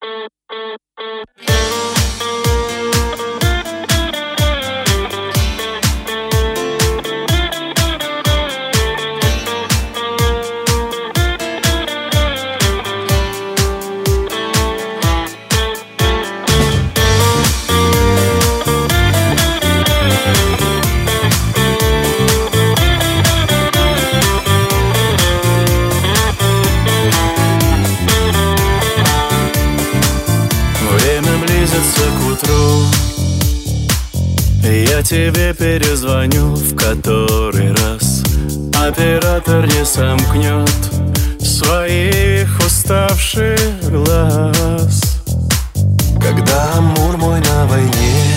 К утру я тебе перезвоню в который раз. Оператор не сомкнет своих уставших глаз. Когда амур мой на войне,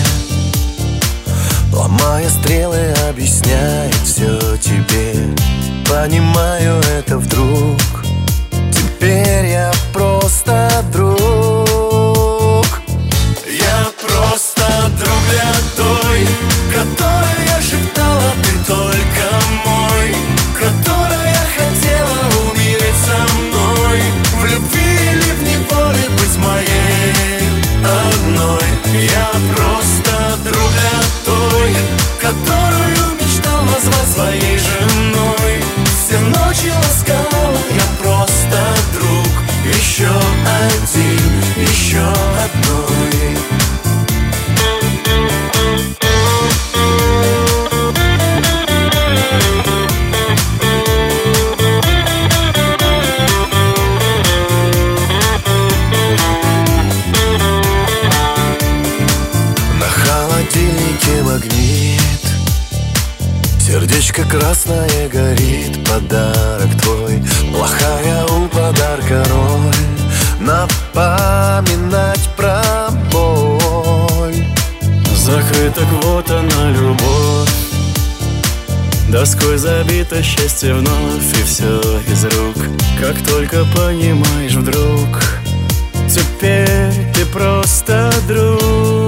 ломая стрелы, объясняет все тебе. Понимаю это вдруг, теперь я просто друг. Которой я шептала, ты только мой, которой я хотела умереть со мной, в любви или в неволе быть моей одной. Я просто друг для той, которую мечтал назвать своей женой. Все ночи ласкала, я просто друг, еще один, еще одной. Магнит, сердечко красное горит, подарок твой, плохая у подарка роль, напоминать про боль. Закрыта квота на любовь, доской забито счастье вновь, и все из рук. Как только понимаешь вдруг, теперь ты просто друг.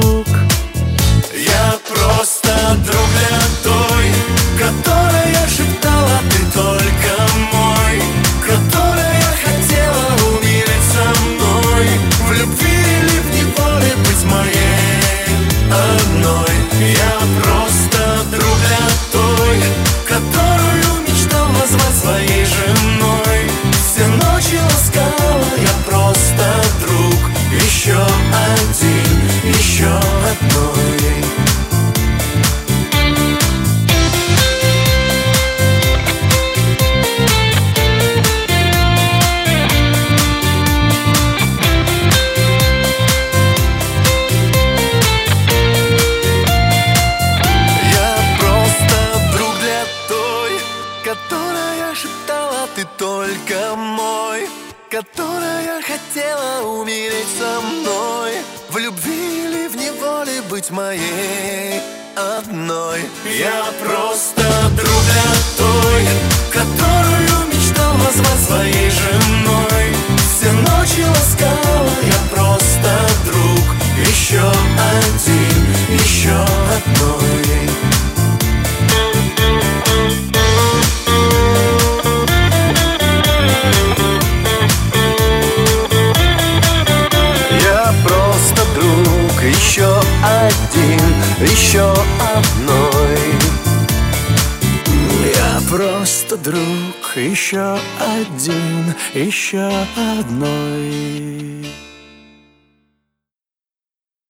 Друг для той, которой я шептала, ты только мой, которой я хотела умереть со мной, в любви или в неволе быть моей одной. Я просто друг для той, которую мечтал назвать своей женой. Все ночи ласкала, я просто друг, еще один, еще одной. Которая шептала, ты только мой, которая хотела умереть со мной, в любви или в неволе быть моей одной. Я просто друг для той, которую мечтал назвать своей женой. Все ночи ласкала, я просто друг, еще один, еще одной. Еще один, еще одной. Я просто друг, еще один, еще одной.